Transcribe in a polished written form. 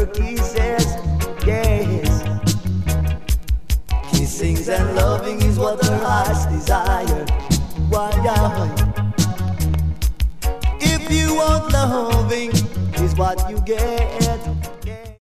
kisses, yes. Kissings and loving is what our hearts desire. Why? If you want loving, is what you get.